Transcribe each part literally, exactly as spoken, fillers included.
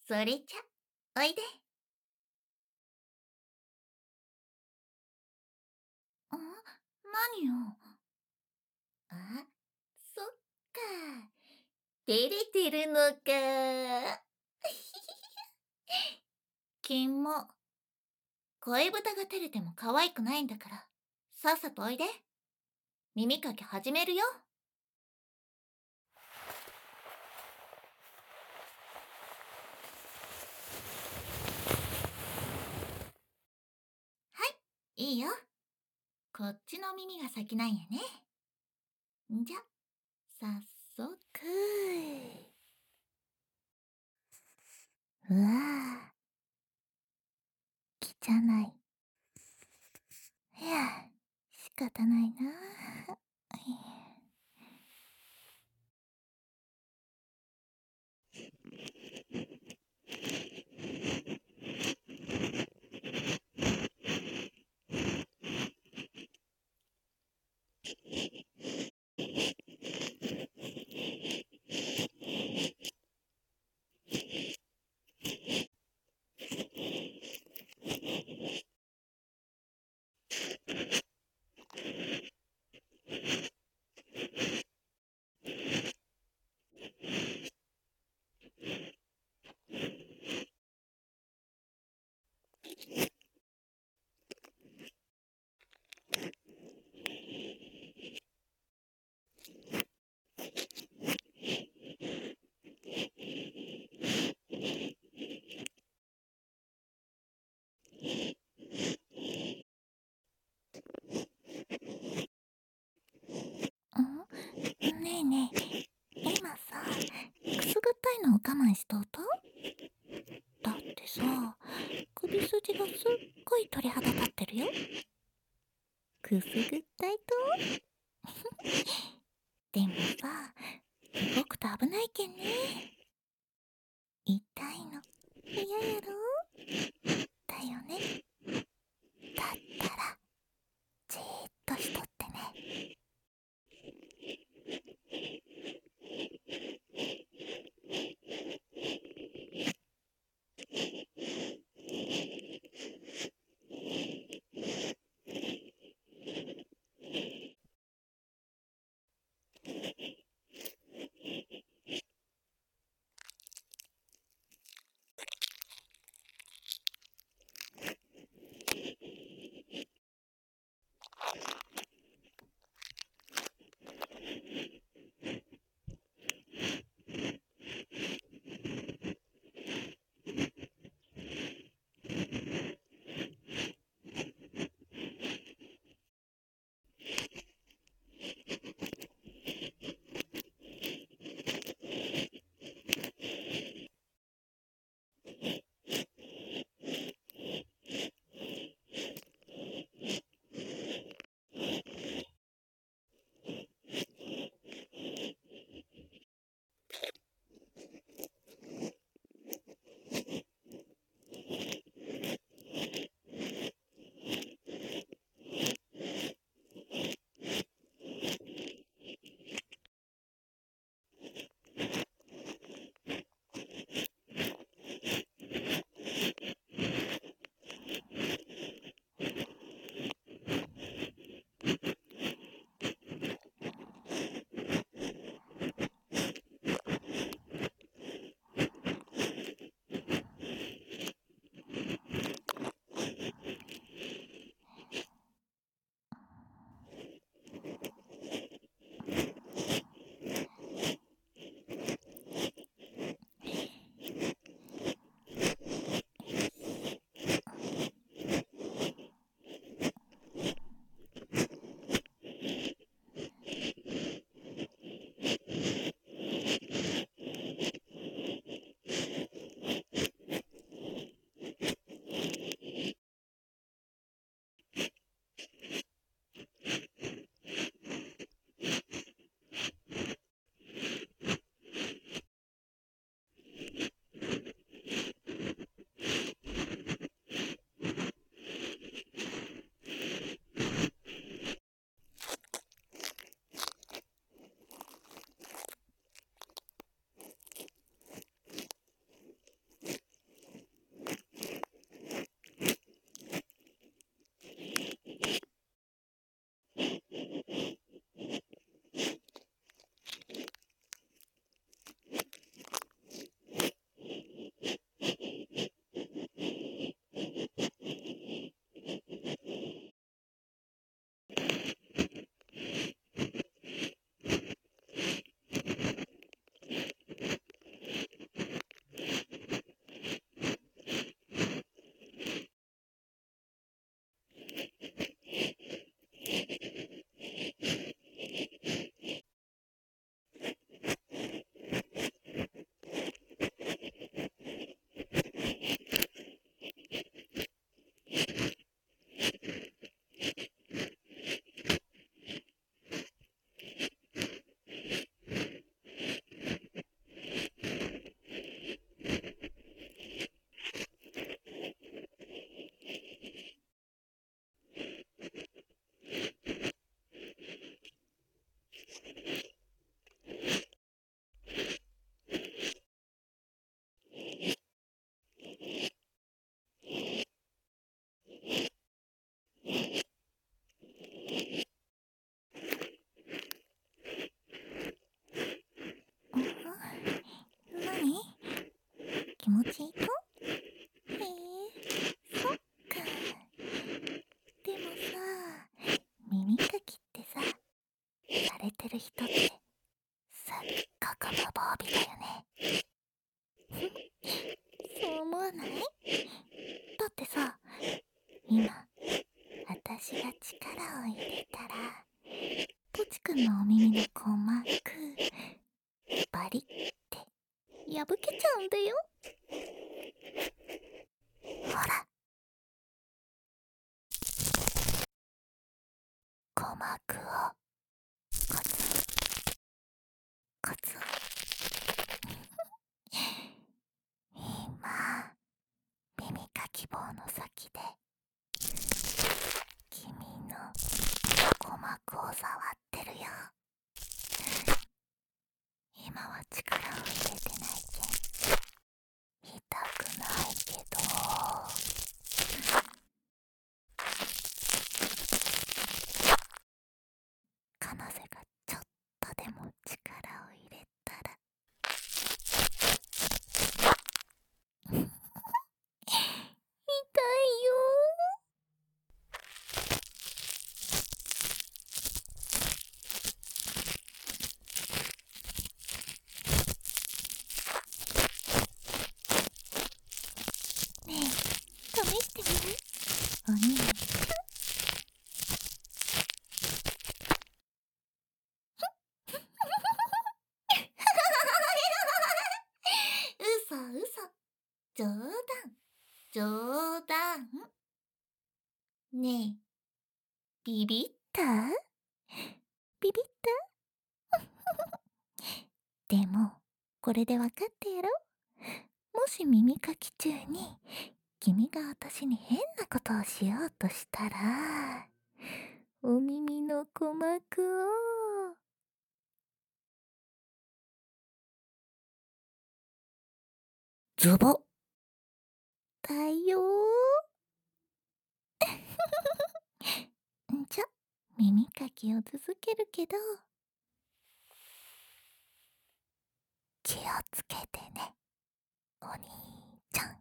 それじゃ、おいで。ん何よ。あ、そっか。照れてるのか。金も、声豚が照れても可愛くないんだから、さっさとおいで。耳かき始めるよ。はい、いいよ。こっちの耳が先なんやね。んじゃ、早速。うわぁ、汚い。いや、仕方ないな。んねえねえ、今さ、くすぐったいのを我慢しとうと？だってさ、首筋がすっごい鳥肌立ってるよ。くすぐったいと？でもさ、動くと危ないけんね。痛いの嫌やろ？だよね。だったら、じーっとしとってね。 破けちゃうんだよ。ほら、鼓膜をコツコツ。今、耳かき棒の先で君の鼓膜を触ってるよ。今は力を入れてないけん痛くないけど、彼女がちょっとでも力を入れたら痛いよ。ねえ、試してみる？お兄。嘘嘘、冗談冗談。ねえ、ビビった？ビビった？でもこれで分かってやろ。もし耳かき中に君が私に変なことをしようとしたら、お耳の鼓膜をズボッだよ。じゃ、耳かきを続けるけど、気をつけてね、お兄ちゃん。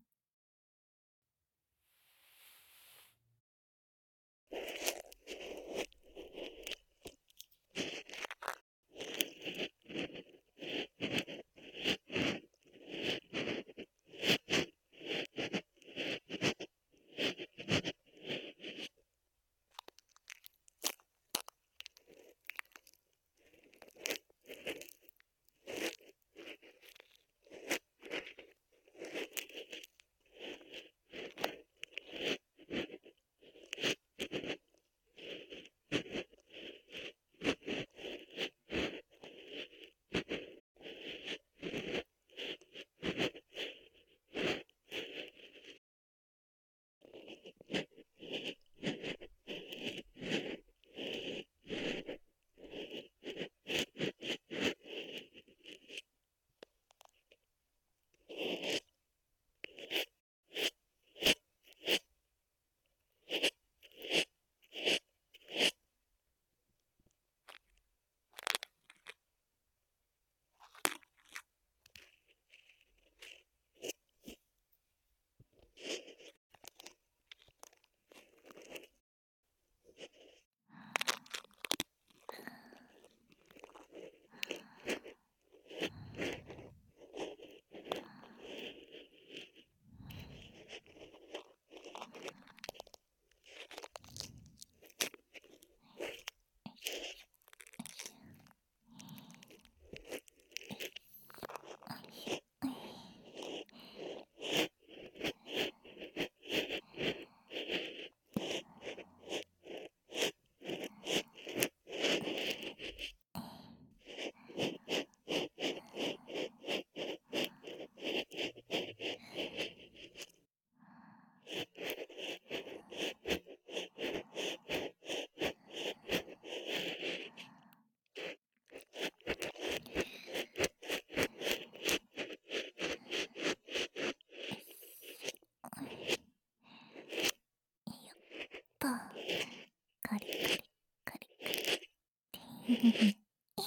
と、カリカリカリカリ。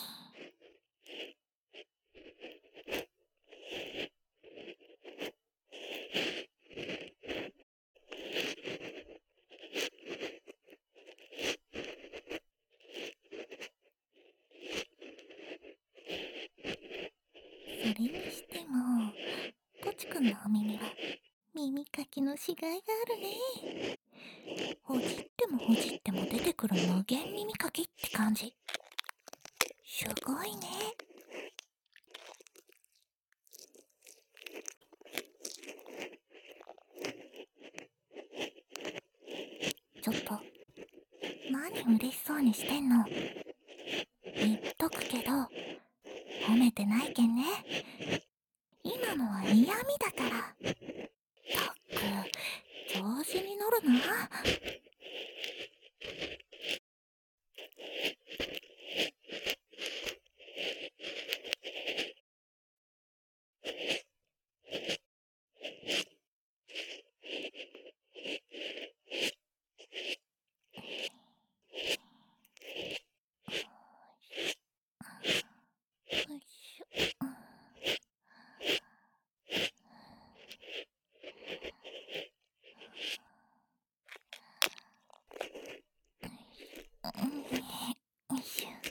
それにしても、ポチくんのお耳は耳かきのしがいがあるね。ほじってもほじっても出てくる無限耳かきって感じ。すごいね。 ちょっと、何嬉しそうにしてんの。言っとくけど、褒めてないけんね。今のは嫌味だから。ったく、調子に乗るな。よいしょ。うんよいしょ。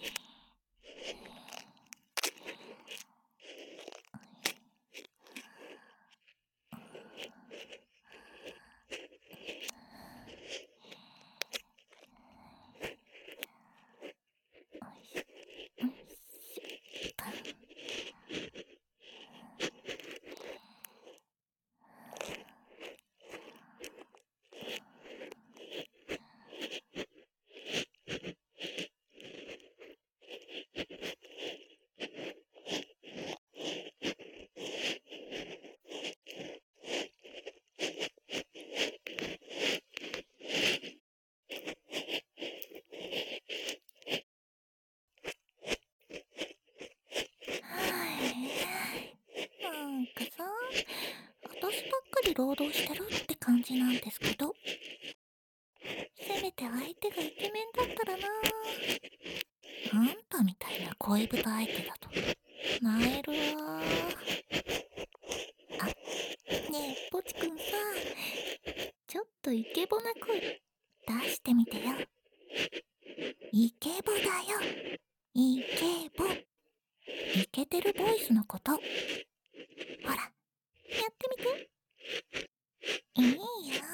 なんかさ、私ばっかり労働してるって感じなんですけど、せめて相手がイケメンだったらな。あんたみたいな恋人相手だと、なえるわ。あ、ねえ、ポチくんさ、ちょっとイケボな声出してみてよ。イケボだよ。イケボ。イケてるボイスのこと。ほら、やってみて。いいよ。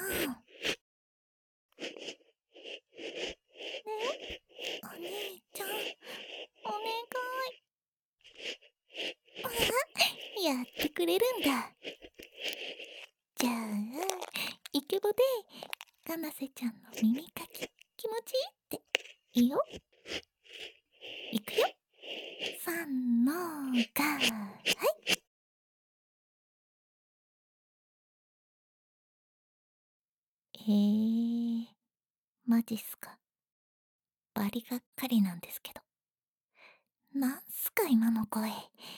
ね、お兄ちゃん、お願い。あ、やってくれるんだ。じゃあ、イケボで、かなせちゃんの耳かき、気持ちいいって。いいよ。いくよ。さんのが、はい。えー、マジっすか。バリがっかりなんですけど。なんすか今の声。ね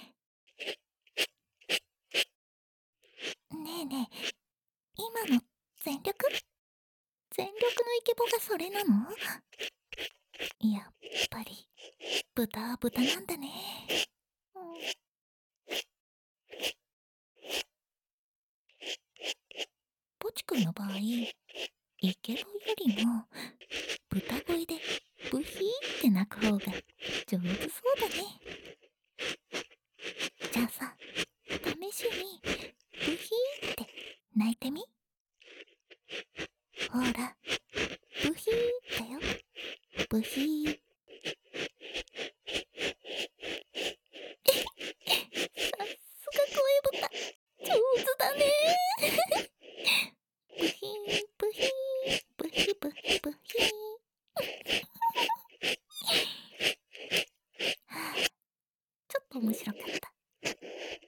えねえ、今の全力全力のイケボがそれなの？やっぱり、豚は豚なんだね。うん、ポチ君の場合、イケボよりも、豚声でブヒーって鳴く方が上手そうだね。じゃあさ、試しにブヒーって鳴いてみ。ほら、ブヒーだよ。ブヒー。さすが声豚、上手だね。ブヒーブヒーブヒブヒブヒー。はあ、ちょっと面白かった。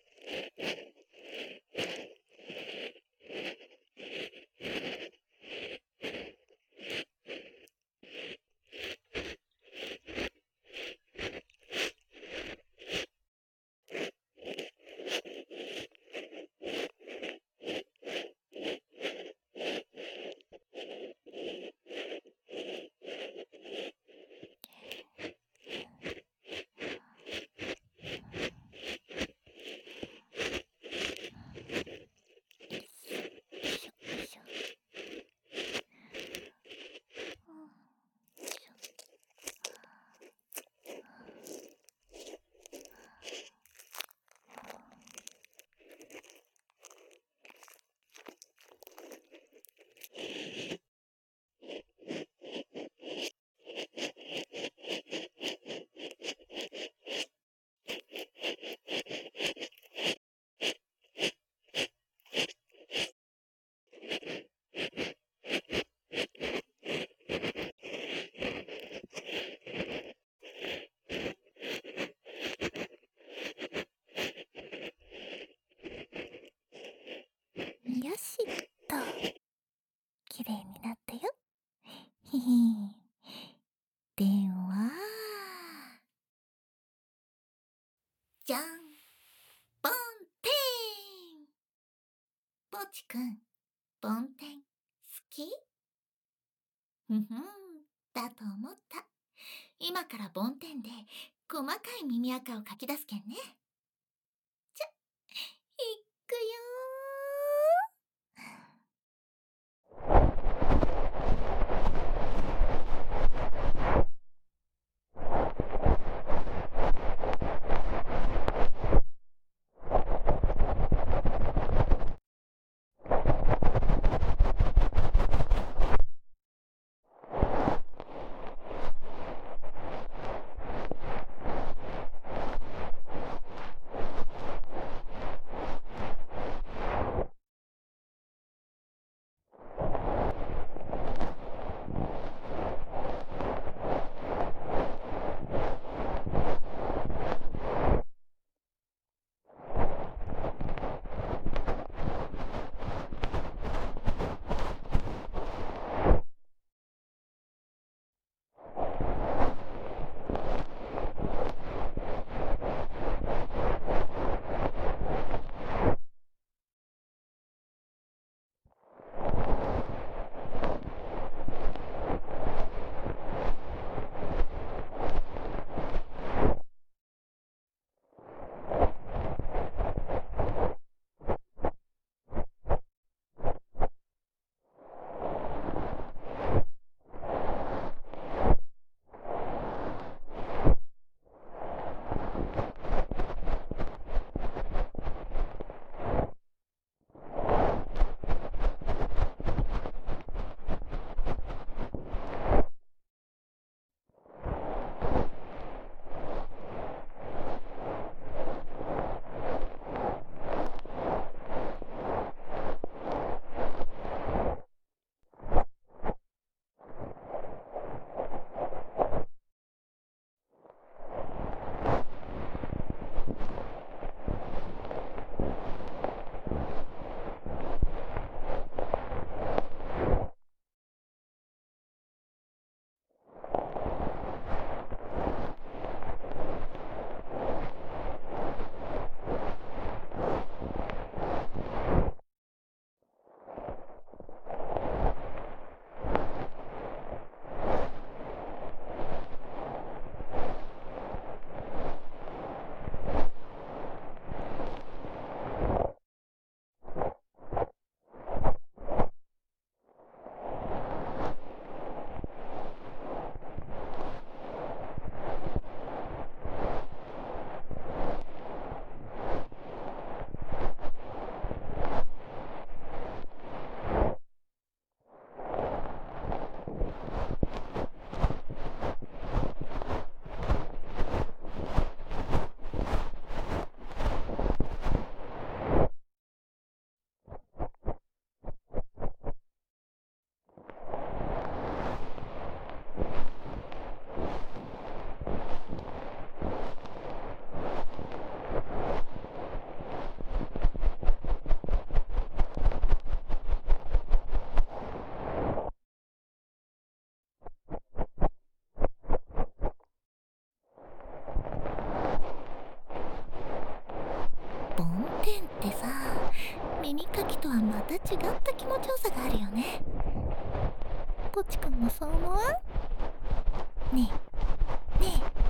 よしっと。きれいになったよ。ひひでは、じゃん、ボンテン。ポチくん、ボンテン好き？ふふん、だと思った。今からボンテンで細かい耳垢をかき出すけんね。じゃ、いくよボンテンってさ、耳かきとはまた違った気持ちよさがあるよね。ポチくんもそう思わん？ねえねえ、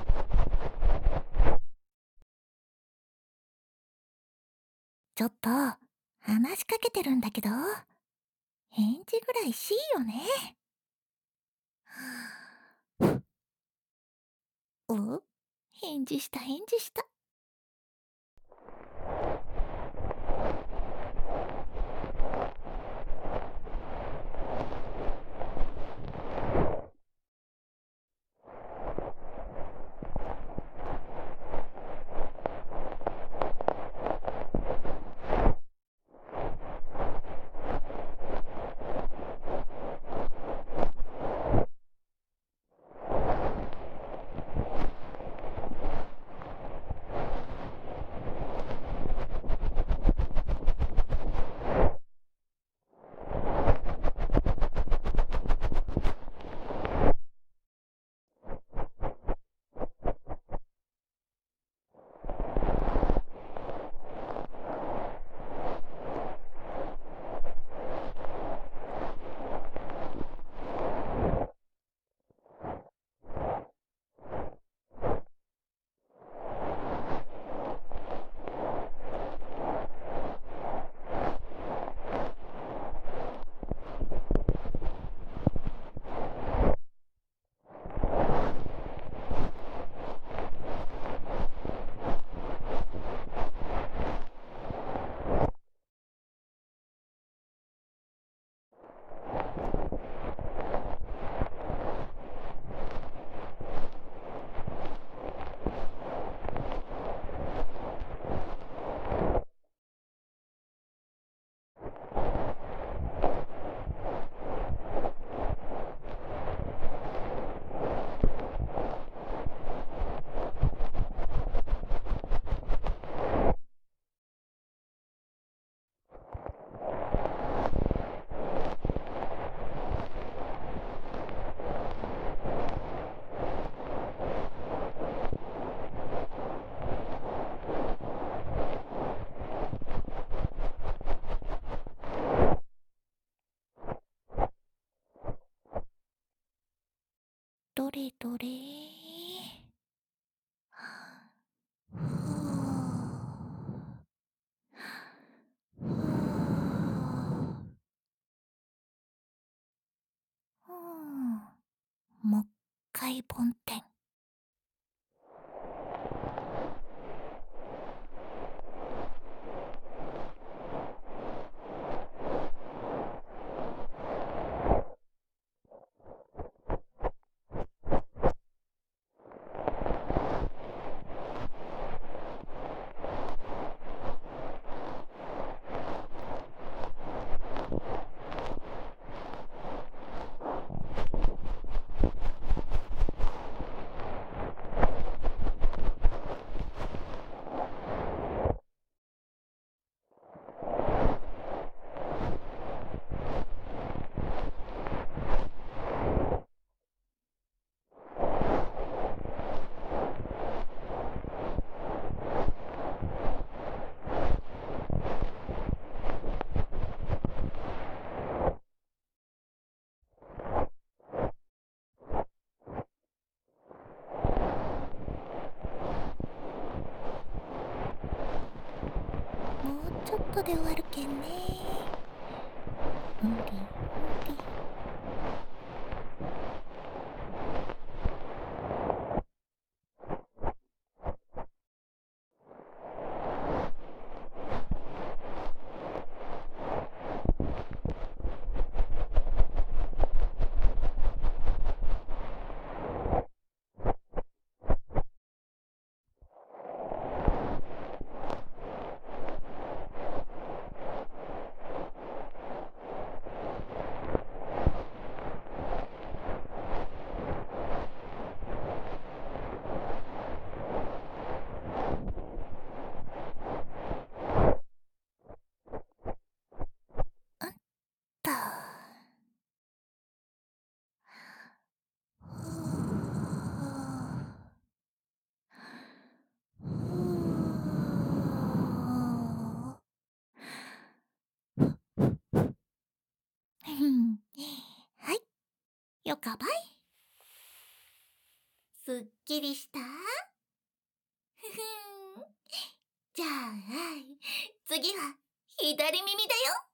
ちょっと話しかけてるんだけど、返事ぐらいしいよね。お、返事した返事した。 どれどれ。ふうふうふうもっかい梵天。もうちょっとで終わるけんね。うりうり。はい、よかばい。すっきりした？ふふん。じゃあ、次は左耳だよ。